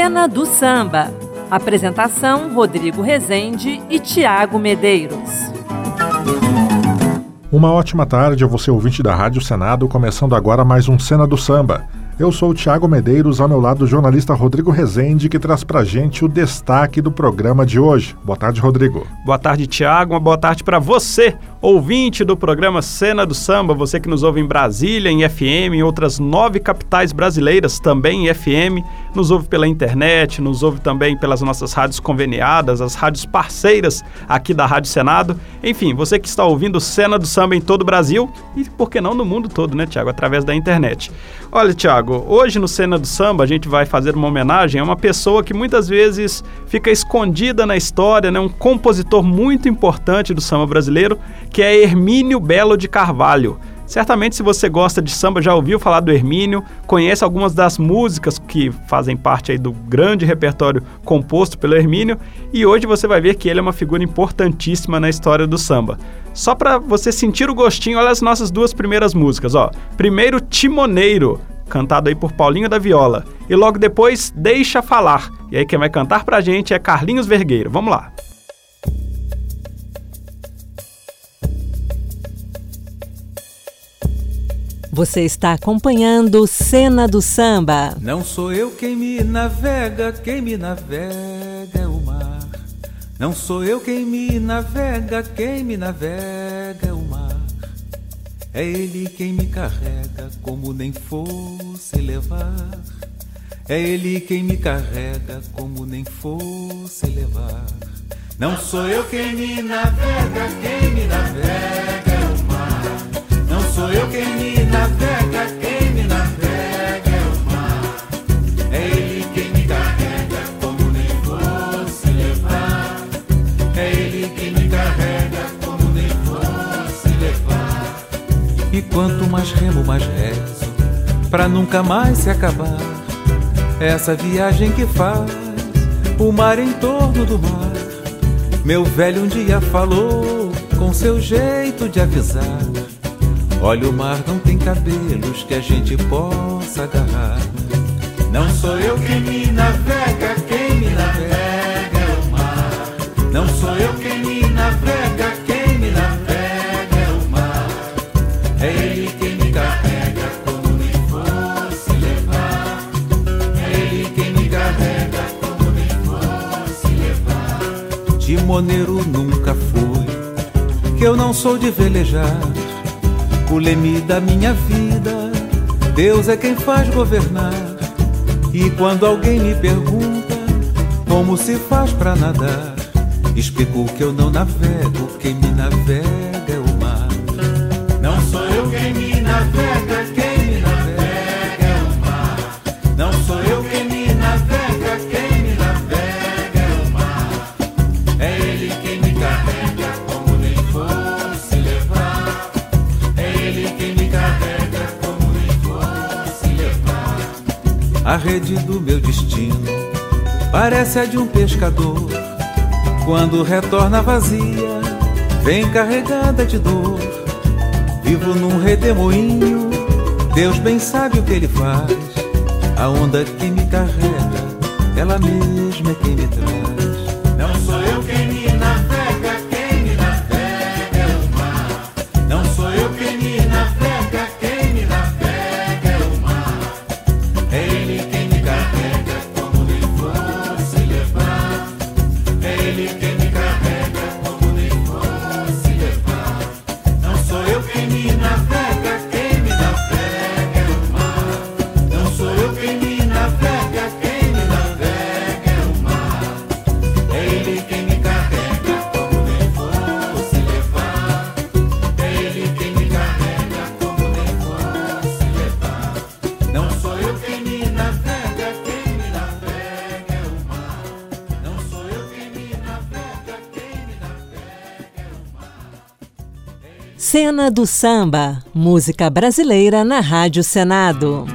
Cena do Samba. Apresentação: Rodrigo Rezende e Tiago Medeiros. Uma ótima tarde a você, ouvinte da Rádio Senado, começando agora mais um Cena do Samba. Eu sou o Tiago Medeiros, ao meu lado o jornalista Rodrigo Rezende, que traz pra gente o destaque do programa de hoje. Boa tarde, Rodrigo. Boa tarde, Tiago. Uma boa tarde para você, ouvinte do programa Cena do Samba, você que nos ouve em Brasília, em FM, em outras 9 capitais brasileiras, também em FM, nos ouve pela internet, nos ouve também pelas nossas rádios conveniadas, as rádios parceiras aqui da Rádio Senado. Enfim, você que está ouvindo Cena do Samba em todo o Brasil e, por que não, no mundo todo, né, Tiago? Através da internet. Olha, Tiago, hoje no Cena do Samba a gente vai fazer uma homenagem a uma pessoa que muitas vezes fica escondida na história, né? Um compositor muito importante do samba brasileiro, que é Hermínio Belo de Carvalho. Certamente, se você gosta de samba, já ouviu falar do Hermínio, conhece algumas das músicas que fazem parte aí do grande repertório composto pelo Hermínio, e hoje você vai ver que ele é uma figura importantíssima na história do samba. Só para você sentir o gostinho, olha as nossas duas primeiras músicas, ó. Primeiro, Timoneiro, cantado aí por Paulinho da Viola, e logo depois, Deixa Falar. E aí quem vai cantar pra gente é Carlinhos Vergueiro. Vamos lá. Você está acompanhando Cena do Samba. Não sou eu quem me navega é o mar. Não sou eu quem me navega é o mar. É ele quem me carrega como nem fosse levar. É ele quem me carrega como nem fosse levar. Não sou eu quem me navega é o mar. Não sou eu quem me navega é o mar. É ele quem me carrega como nem fosse levar. É ele quem me carrega como nem fosse levar. E quanto mais remo, mais rezo, pra nunca mais se acabar essa viagem que faz o mar em torno do mar. Meu velho um dia falou com seu jeito de avisar: olha, o mar não tem cabelos que a gente possa agarrar. Não sou eu quem me navega é o mar. Não sou eu quem me navega é o mar. É ele quem me carrega como nem fosse levar. É ele quem me carrega como nem fosse levar. Timoneiro nunca fui, que eu não sou de velejar. O leme da minha vida, Deus é quem faz governar. E quando alguém me pergunta como se faz pra nadar, explico que eu não navego, quem me navega é o mar. Não sou eu quem me navega é o mar. Não sou eu quem me navega é o mar. É ele quem me carrega como nem fosse levar. A rede do meu destino parece a de um pescador. Quando retorna vazia, vem carregada de dor. Vivo num redemoinho, Deus bem sabe o que ele faz. A onda que me carrega, ela mesma é quem me traz. Não sou eu quem me navega é o mar. Não sou eu quem me navega é o mar. É ele quem me carrega como nem fosse levar. É ele quem me carrega como nem fosse levar. Não sou eu quem me navega é o mar. Não sou eu quem me navega é o mar. É ele quem me carrega como nem fosse levar. É ele quem me carrega como nem fosse levar. Não sou eu quem me navega é o mar. Não sou eu quem me navega é o mar. Cena do Samba, música brasileira na Rádio Senado.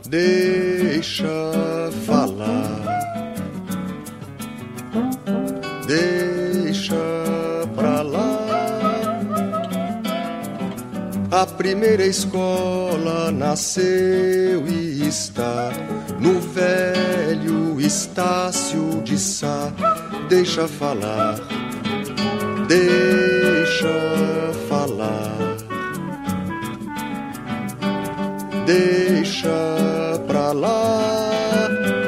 Deixa falar, deixa pra lá. A primeira escola nasceu e está no velho Estácio de Sá. Deixa falar, deixa falar, deixa pra lá.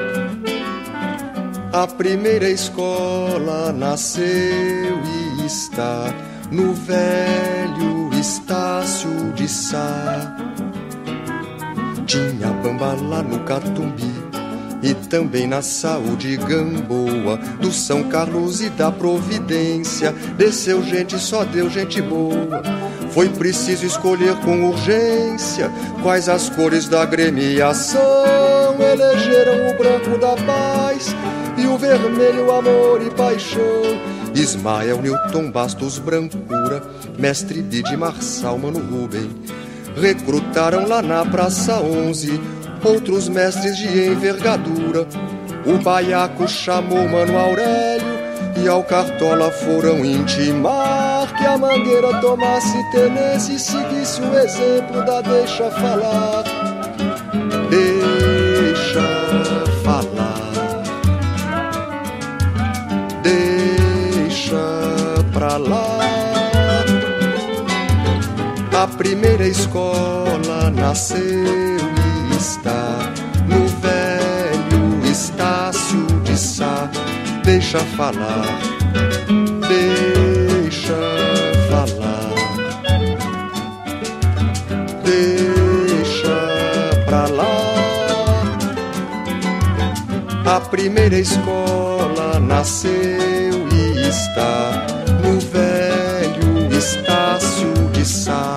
A primeira escola nasceu e está no velho Estácio de Sá. Tinha bamba lá no Catumbi e também na Saúde Gamboa, do São Carlos e da Providência. Desceu gente, só deu gente boa. Foi preciso escolher com urgência quais as cores da agremiação. Elegeram o branco da paz e o vermelho amor e paixão. Ismael, Newton, Bastos, Brancura, Mestre Didi, Marçal, Mano Rubem. Recrutaram lá na Praça 11 outros mestres de envergadura. O Baiaco chamou Mano Aurélio e ao Cartola foram intimar que a Mangueira tomasse tenência e seguisse o exemplo da deixa falar. Deixa falar, deixa pra lá. A primeira escola nasceu e está no velho Estácio de Sá. Deixa falar, deixa falar, deixa pra lá. A primeira escola nasceu e está no velho Estácio de Sá.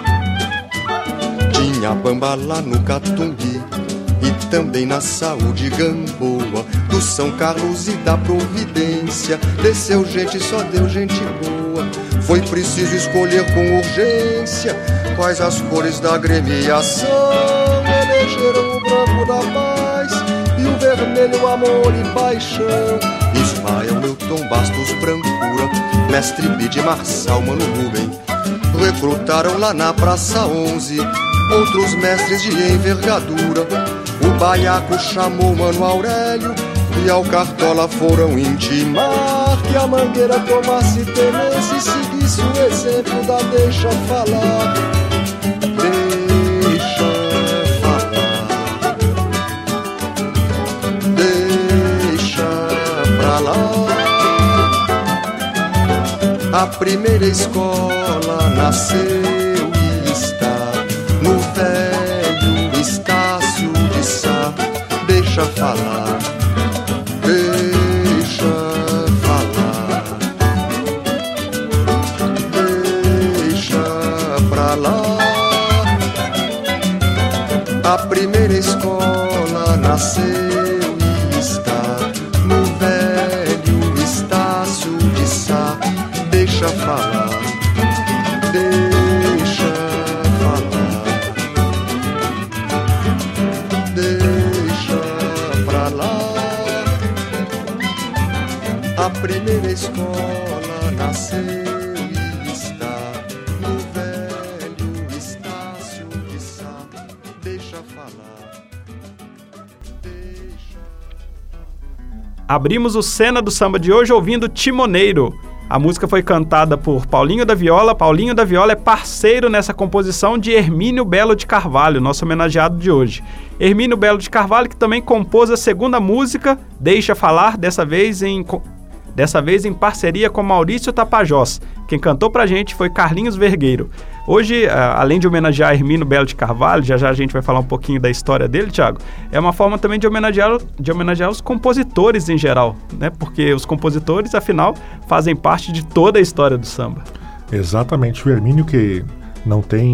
Tinha bamba lá no Catumbi e também na Saúde Gamboa, do São Carlos e da Providência. Desceu gente, só deu gente boa. Foi preciso escolher com urgência quais as cores da agremiação. Elegeram o branco da paz e o vermelho amor e paixão. Ismael, Newton, Bastos, Brancura, Mestre Bide, Marçal, Mano Rubem. Recrutaram lá na Praça 11 outros mestres de envergadura. O Baiaco chamou Mano Aurélio e ao Cartola foram intimar que a Mangueira tomasse tenência e seguisse o exemplo da deixa falar. Deixa falar, deixa pra lá. A primeira escola nasceu e está no velho Estácio de Sá. Deixa falar, deixa falar, deixa pra lá. A primeira escola nasceu e está no velho Estácio de Sá. Deixa falar, deixa falar, deixa pra lá. A primeira escola nasceu e está no velho Estácio de Sá. Deixa falar, deixa. Abrimos o Cena do Samba de hoje ouvindo Timoneiro. A música foi cantada por Paulinho da Viola. Paulinho da Viola é parceiro nessa composição de Hermínio Belo de Carvalho, nosso homenageado de hoje. Hermínio Belo de Carvalho, que também compôs a segunda música, Deixa Falar, dessa vez em parceria com Maurício Tapajós. Quem cantou pra gente foi Carlinhos Vergueiro. Hoje, além de homenagear Hermínio Belo de Carvalho, já a gente vai falar um pouquinho da história dele, Thiago, é uma forma também de homenagear os compositores em geral, né? Porque os compositores, afinal, fazem parte de toda a história do samba. Exatamente, o Hermínio, que não tem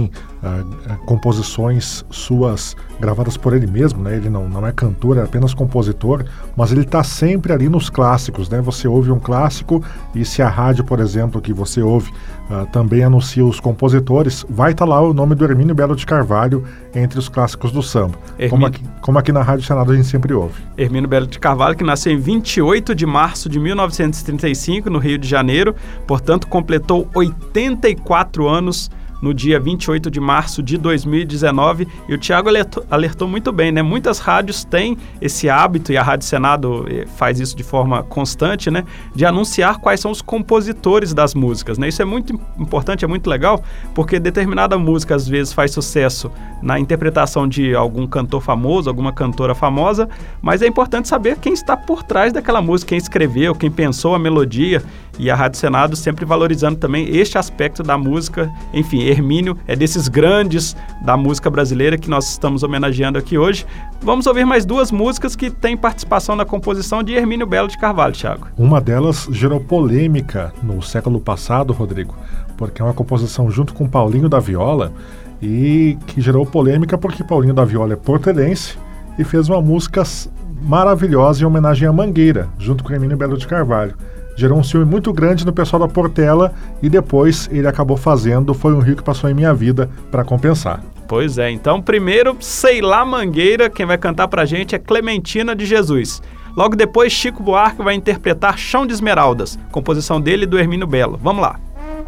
composições suas gravadas por ele mesmo, né? Ele não é cantor, é apenas compositor, mas ele está sempre ali nos clássicos, né? Você ouve um clássico e se a rádio, por exemplo, que você ouve também anuncia os compositores, vai estar lá o nome do Hermínio Belo de Carvalho entre os clássicos do samba, como aqui na Rádio Senado a gente sempre ouve. Hermínio Belo de Carvalho, que nasceu em 28 de março de 1935, no Rio de Janeiro, portanto completou 84 anos no dia 28 de março de 2019, e o Tiago alertou muito bem, né? Muitas rádios têm esse hábito, e a Rádio Senado faz isso de forma constante, né? De anunciar quais são os compositores das músicas, né? Isso é muito importante, é muito legal, porque determinada música às vezes faz sucesso na interpretação de algum cantor famoso, alguma cantora famosa, mas é importante saber quem está por trás daquela música, quem escreveu, quem pensou a melodia, e a Rádio Senado sempre valorizando também este aspecto da música. Enfim, Hermínio é desses grandes da música brasileira que nós estamos homenageando aqui hoje. Vamos ouvir mais duas músicas que têm participação na composição de Hermínio Belo de Carvalho, Thiago. Uma delas gerou polêmica no século passado, Rodrigo, porque é uma composição junto com Paulinho da Viola, e que gerou polêmica porque Paulinho da Viola é portelense e fez uma música maravilhosa em homenagem à Mangueira, junto com Hermínio Belo de Carvalho. Gerou um ciúme muito grande no pessoal da Portela, e depois ele acabou fazendo Foi um Rio que Passou em Minha Vida para compensar. Pois é, então primeiro Sei Lá Mangueira, quem vai cantar pra gente é Clementina de Jesus. Logo depois Chico Buarque vai interpretar Chão de Esmeraldas, composição dele e do Hermínio Belo. Vamos lá.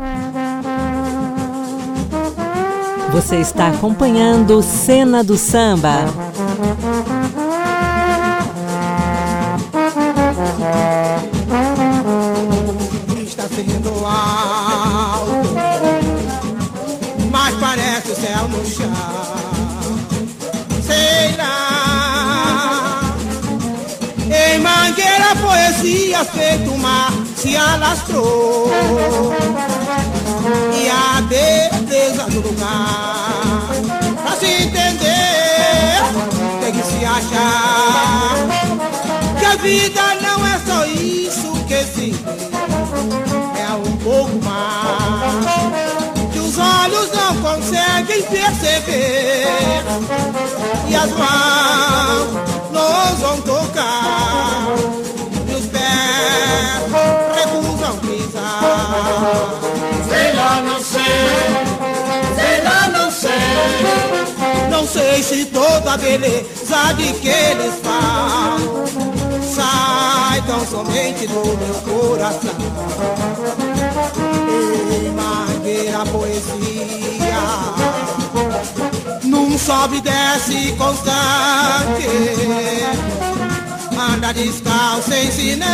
Você está acompanhando Cena do Samba. Sendo alto, mas parece o céu no chão. Sei lá, em Mangueira a poesia feito mar se alastrou, e a beleza do lugar, pra se entender, tem que se achar que a vida não é só isso que existe. Um pouco mais que os olhos não conseguem perceber, e as mãos não vão tocar, e os pés recusam pisar. Sei lá, não sei, sei lá, não sei. Não sei se toda a beleza de que eles falam sai tão somente do meu coração. Em Mangueira a poesia num sobe e desce constante, anda descalço ensinando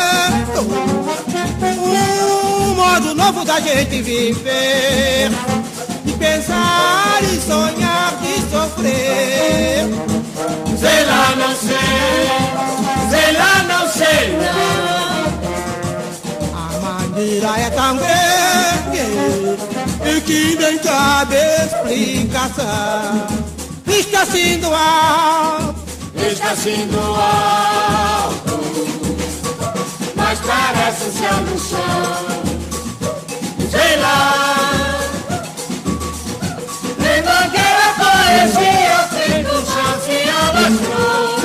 um modo novo da gente viver, de pensar e sonhar, de sofrer. Sei lá, não sei, sei lá, não sei não. A Mangueira é tão grande que nem cabe explicação. Está sendo alto, está sendo alto, mas parece o céu no chão. Sei lá, em Mangueira poesia feito chão se alastrou,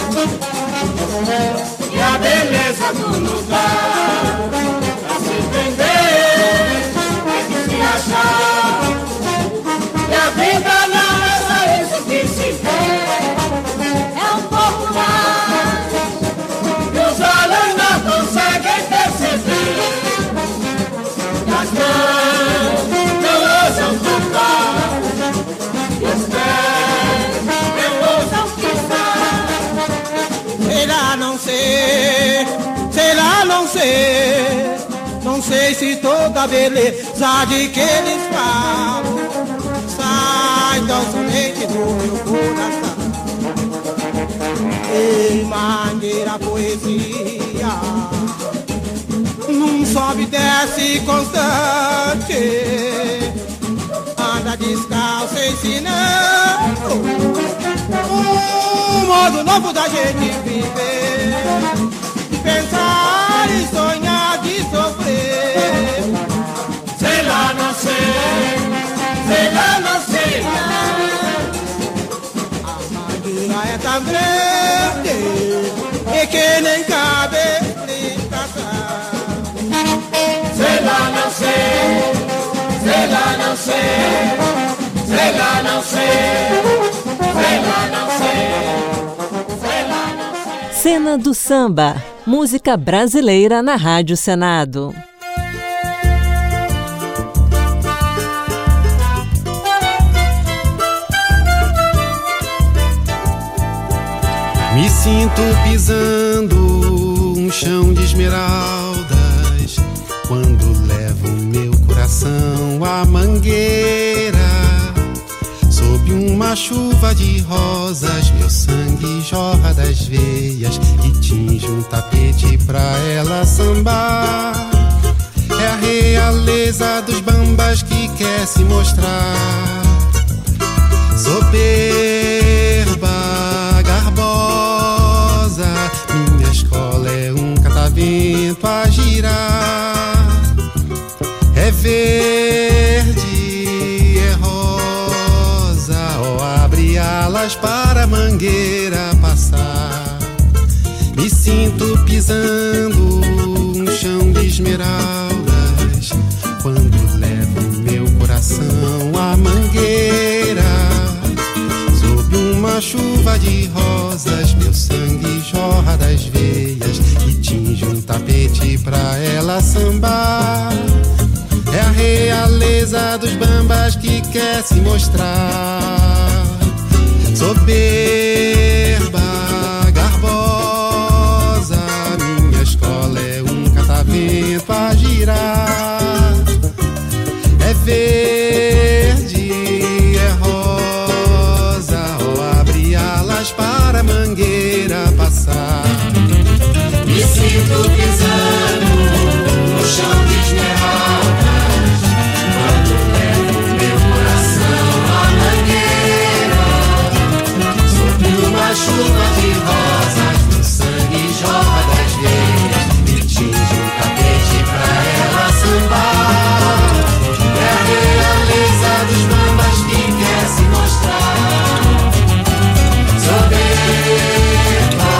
e a beleza do lugar, pra se entender, tem que se achar, e a vida não é só isso que se vê, é um pouco mais, e os olhos não conseguem perceber, e as mãos não ousam tocar, e os pés não ousam pisar. sei lá, não sei, sei lá, não sei. Não sei se toda a beleza de que eles falam sai tão somente do meu coração. Em Mangueira a poesia num sobe e desce constante, anda descalço ensinando um modo novo da gente viver, de pensar e sonhar, de sofrer. Sei lá, não sei, sei lá, não sei grande e que nem cabe nem caçar. Sei lá, não sei, sei lá, não sei, sei lá, não sei, sei lá, não sei, sei lá, não sei. Cena do Samba, música brasileira na Rádio Senado. Me sinto pisando um chão de esmeraldas quando levo meu coração à mangueira. Sob uma chuva de rosas, meu sangue jorra das veias e tinge um tapete pra ela sambar. É a realeza dos bambas que quer se mostrar. Soberba, garbosa, minha escola é um catavento a girar. É verde, é rosa, ó, abre alas para a mangueira passar. Me sinto pisando um chão de esmeraldas quando levo meu coração à mangueira. Sob uma chuva de rosas, meu sangue jorra das veias e tinge um tapete pra ela sambar. É a realeza dos bambas que quer se mostrar. Soberba, garbosa, minha escola é um catavento a girar. É verde, é rosa, ó, abre alas para a mangueira passar. Me sinto pisando no chão de esmeraldas quando levo meu coração à mangueira. Sob uma chuva de rosas, meu sangue jorra das veias e tinge um tapete pra ela sambar. É a realeza dos bambas que quer se mostrar. Soberba,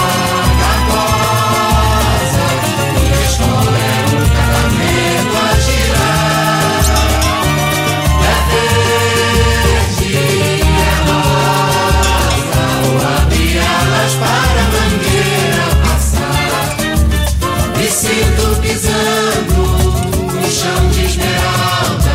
garbosa, minha escola é um casamento a girar. É verde, é rosa, ou abre alas para a mangueira passar. Me sinto pisando no chão de esmeralda.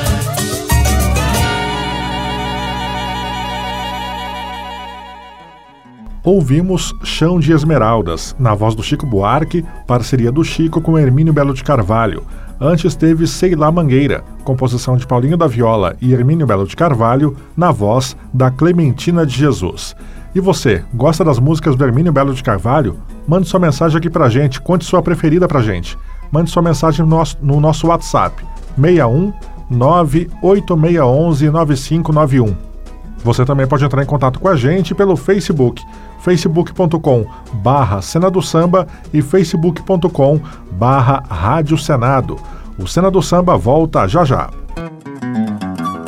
Ouvimos Chão de Esmeraldas, na voz do Chico Buarque, parceria do Chico com Hermínio Belo de Carvalho. Antes teve Sei Lá Mangueira, composição de Paulinho da Viola e Hermínio Belo de Carvalho, na voz da Clementina de Jesus. E você, gosta das músicas do Hermínio Belo de Carvalho? Mande sua mensagem aqui pra gente, conte sua preferida pra gente. Mande sua mensagem no nosso WhatsApp, 61 98611 9591. Você também pode entrar em contato com a gente pelo Facebook, facebook.com/Cena do Samba e facebook.com/Rádio Senado. O Cena do Samba volta já já.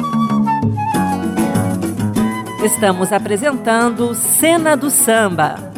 Estamos apresentando Cena do Samba.